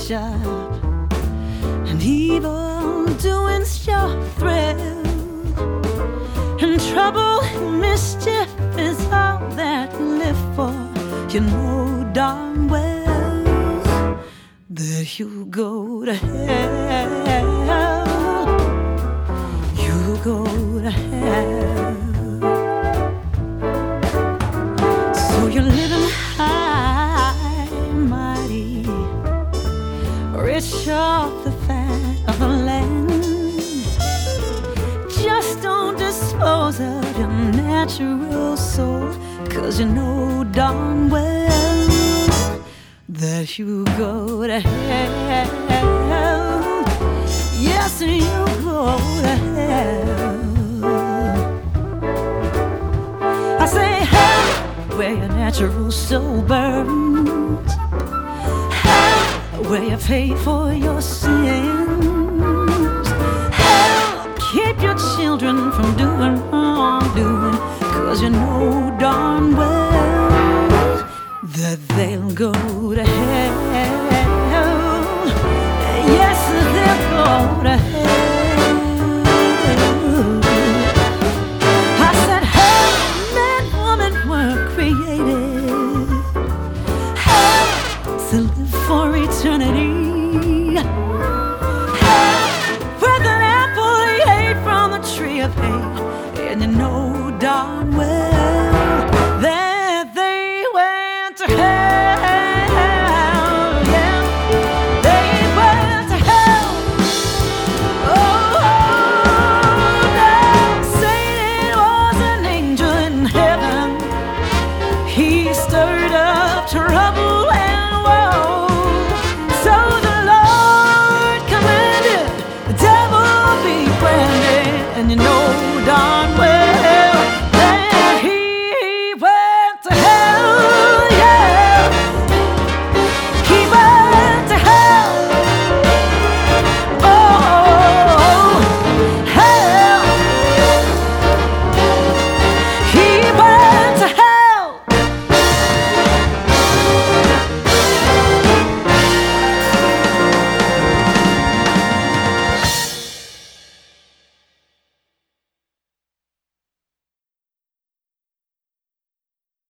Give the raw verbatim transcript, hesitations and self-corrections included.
job, and evil doing's your thrill, and trouble and mischief is all that you live for. You know darn well that you go to hell. You go to hell. So you're living high, mighty, rich off the fat of the land. Just don't dispose of your natural soul, 'cause you know darn well that you go to hell. Yes, you go to hell. I say hell, where your natural soul burns, hell, where you pay for your sins, hell, keep your children from doing wrongdoing, 'cause you know darn well that they'll go to hell. Yes, they'll go to hell.